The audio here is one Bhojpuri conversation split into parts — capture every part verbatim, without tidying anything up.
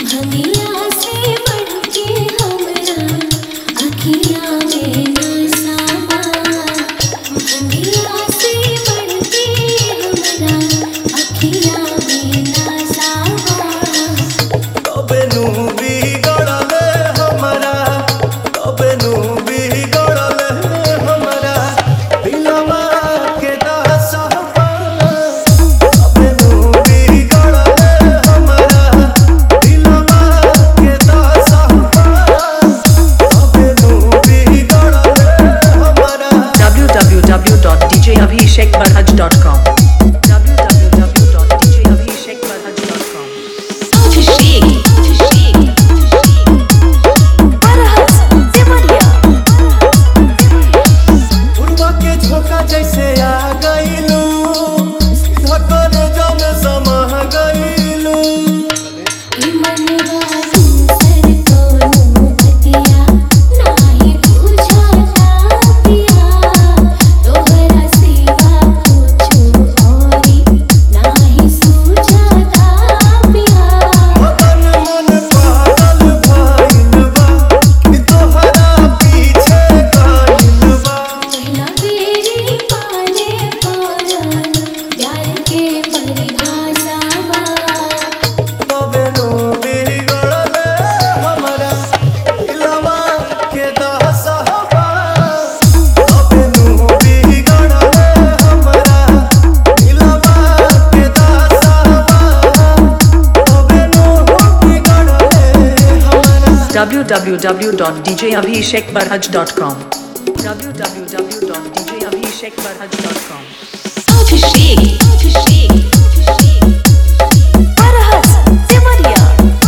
w w w dot d j abhishek barhaj dot com w w w dot d j abhishek barhaj dot com Abhishek Abhishek Barhaj Devariya उड़वा के झोंका जैसे आ गईलू धकर जम समा गईलू w w w dot d j abhishek barhaj dot com w w w dot d j abhishek barhaj dot com Abhishek Abhishek Barhaj Devariya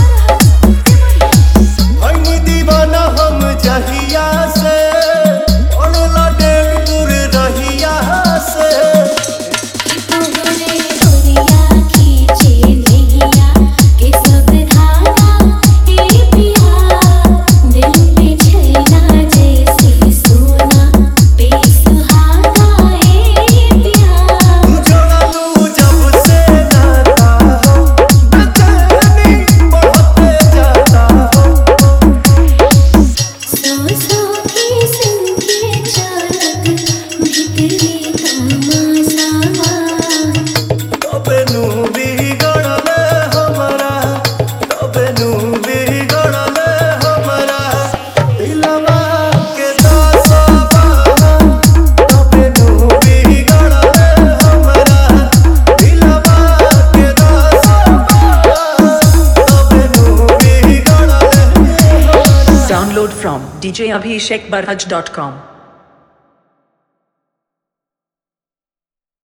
हनी दीवाना हम जहिया से ओढ़ला डेग दूर रहिया से Download from d j abhishek barhaj dot com